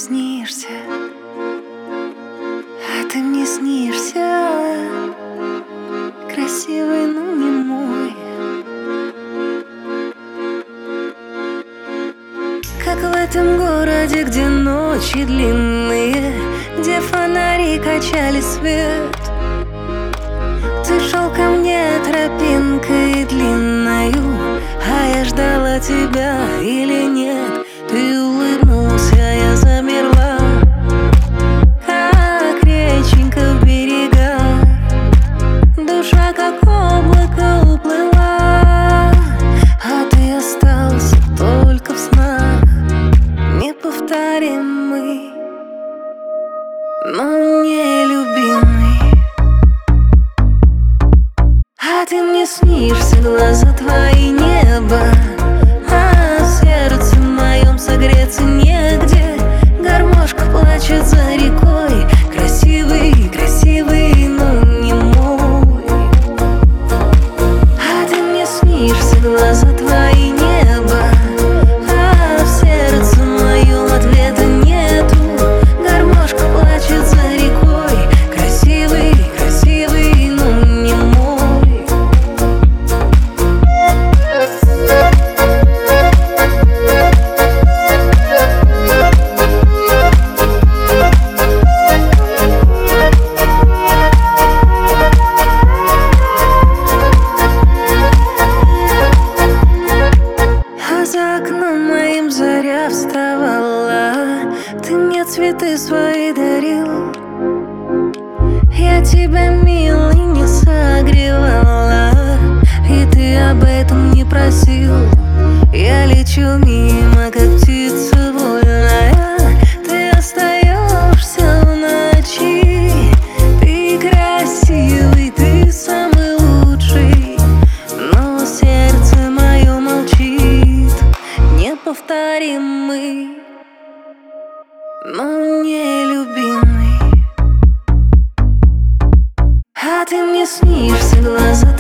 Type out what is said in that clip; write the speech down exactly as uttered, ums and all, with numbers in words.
снишься, а ты мне снишься. Красивый, но не мой. Как в этом городе, где ночи длинные, где фонари качали свет. Ты шел ко мне тропинкой длинною, а я ждала тебя или нет. Ты улыбнулся, я замерла, как реченька в берегах. Душа как облако уплыла, а ты остался только в снах. Неповторимый, но нелюбимый. А ты мне снишься, глаза твои небо, а в сердце моем согреться негде. Гармошка плачет за рекой, красивый, красивый, но не мой. А ты мне снишься, глаза твои небо, а в сердце моем ответа нету. Гармошка плачет за рекой, красивый, красивый, но не мой. А за окном моим заря вставала, ты мне цветы свои дарил. Я тебя, милый, не согревала, и ты об этом не просил. Я лечу мимо, как птица вольная, ты остаешься в ночи. Ты красивый, ты самый лучший, но сердце мое молчит. Неповторимый, но нелюбимый. А ты мне снишься, глаза